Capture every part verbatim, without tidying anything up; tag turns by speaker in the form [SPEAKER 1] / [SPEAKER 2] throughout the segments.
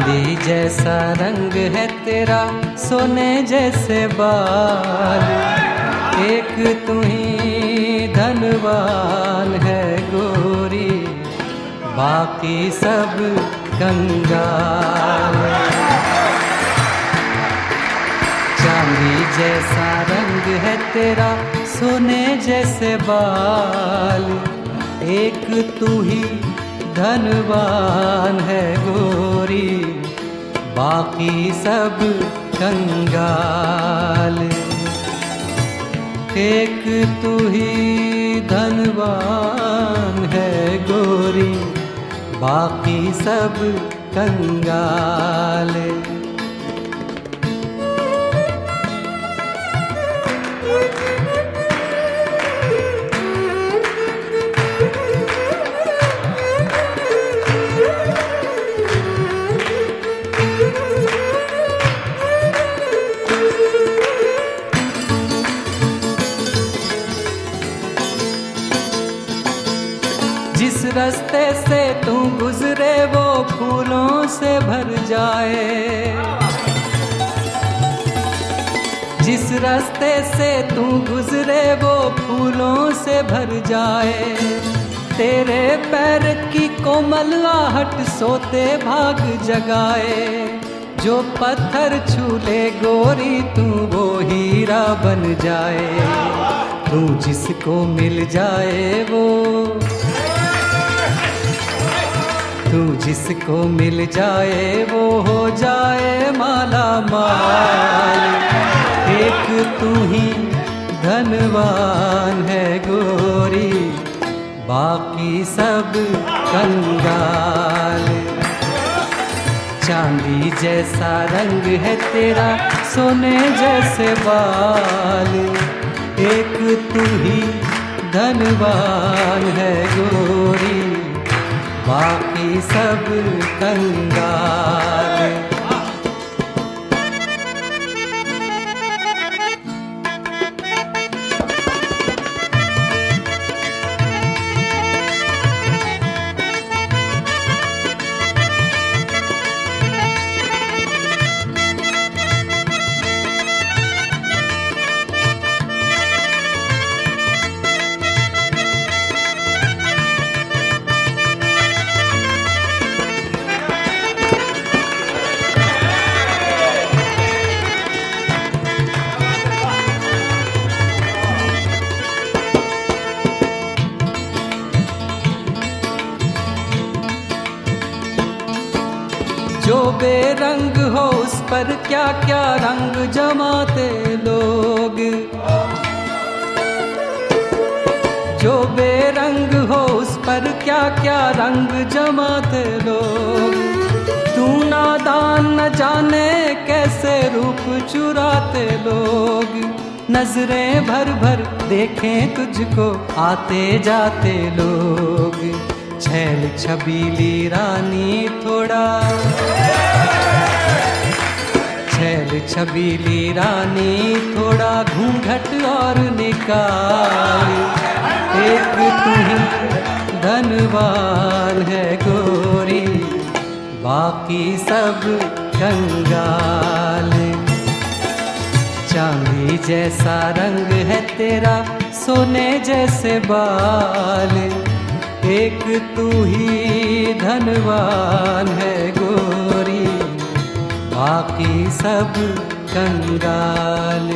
[SPEAKER 1] चांदी जैसा रंग है तेरा, सोने जैसे बाल, एक तू ही धनवान है गोरी, बाकी सब कंगाल। चांदी जैसा रंग है तेरा, सोने जैसे बाल, एक तू ही धनवान है गोरी, बाकी सब कंगाल। एक तू ही धनवान है गोरी, बाकी सब कंगाल। जिस रास्ते से तू गुजरे वो फूलों से भर जाए, जिस रास्ते से तू गुजरे वो फूलों से भर जाए। तेरे पैर की कोमल आहट सोते भाग जगाए, जो पत्थर छू ले गोरी तू वो हीरा बन जाए। तू जिसको मिल जाए वो, तू जिसको मिल जाए वो हो जाए माला माल। एक तू ही धनवान है गोरी, बाकी सब कंगाल। चांदी जैसा रंग है तेरा, सोने जैसे बाल, एक तू ही धनवान है गोरी, बाकी सब कंगाल। जो बेरंग हो उस पर क्या क्या रंग जमाते लोग, जो बेरंग हो उस पर क्या क्या रंग जमाते लोग। तू नादान न जाने कैसे रूप चुराते लोग, नजरें भर भर देखें तुझको आते जाते लोग। छैल छबीली रानी थोड़ा, छैल छबीली रानी थोड़ा घूंघट और निकाल। एक तू ही धनवान है गोरी, बाकी सब कंगाल। चांदी जैसा रंग है तेरा, सोने जैसे बाल, एक तू ही धनवान है गोरी, बाकी सब कंगाल।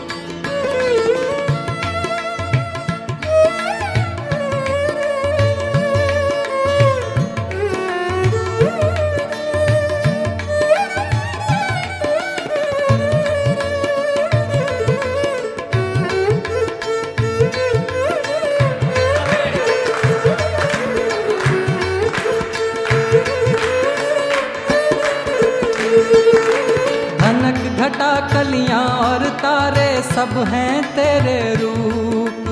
[SPEAKER 1] धनक घटा कलियां और तारे सब हैं तेरे रूप,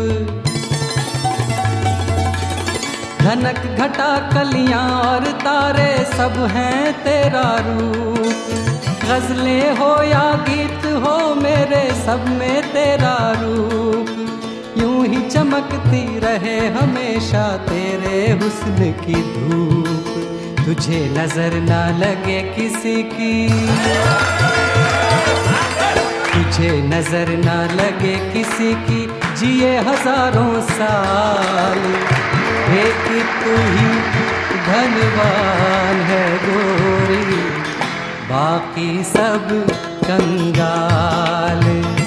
[SPEAKER 1] धनक घटा कलियां और तारे सब हैं तेरा रूप। गजलें हो या गीत हो मेरे सब में तेरा रूप, यूं ही चमकती रहे हमेशा तेरे हुस्न की धूप। तुझे नजर ना लगे किसी की, तुझे नजर ना लगे किसी की, जिए हजारों साल, एक तू ही धनवान है गोरी, बाकी सब कंगाल।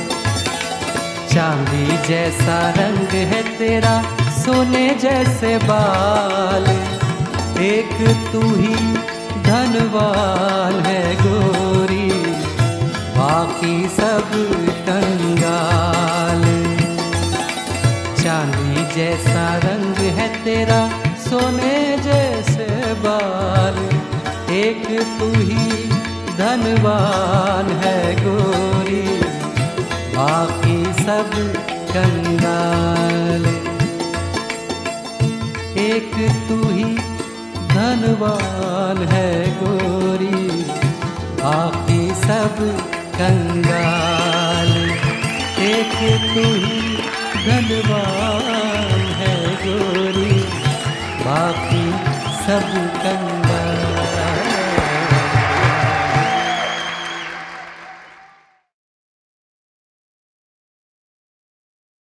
[SPEAKER 1] चांदी जैसा रंग है तेरा, सोने जैसे बाल, एक तू ही धनवान है गोरी, बाकी सब कंगाल। चांदी जैसा रंग है तेरा, सोने जैसे बाल, एक तू ही धनवान है गोरी, बाकी सब कंगाल। एक तू ही धनवान है गोरी, बाकी सब कंगाल। एक तू ही धनवान है गोरी, बाकी सब कंगाल।